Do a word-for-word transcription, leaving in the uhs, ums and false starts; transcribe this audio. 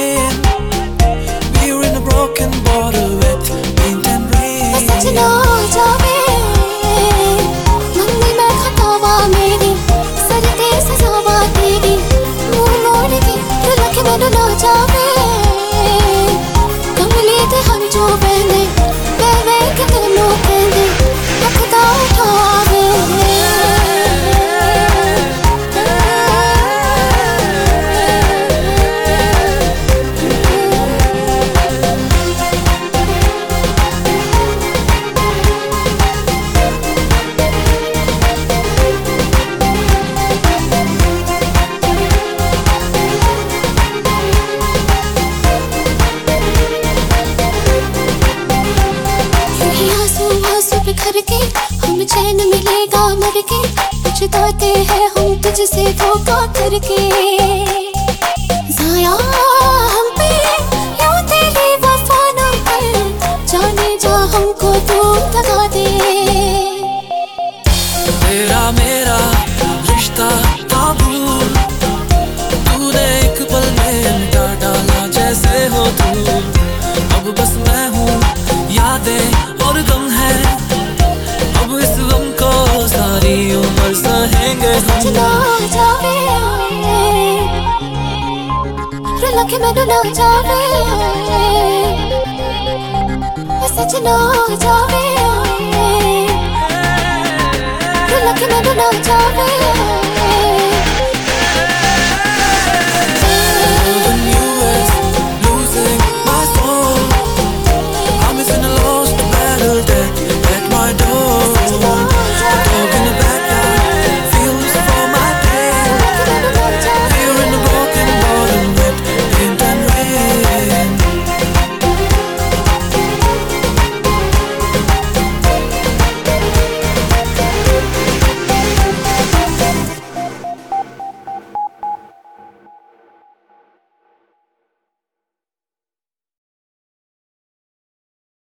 again. We're in a broken bottle with paint and rain. सजना जावे mummy मैं खतावा मेरी सरते सजावा तेरी मुंह मोड़ के रुला के मैनू ना जावे कमली ते हम जो बहने वे वे के तेनू कहंदे हकदा उठावे बिखर के हम चैन मिलेगा मर के पछताते हैं हम तुझसे धोखा करके जाया हम पे यूं तेरी वफा न कर जाने जा हमको तू दगा दे तेरा मेरा रिश्ता था भूल तूने एक पल में मिटा डाला जैसे हो तू अब बस मैं हूँ यादें और गम है अब इस गम को सारी उम्र सहेंगे हम सजना जावे रुला के मैनू ना जावे सजना जावे रुला के मैनू ना जावे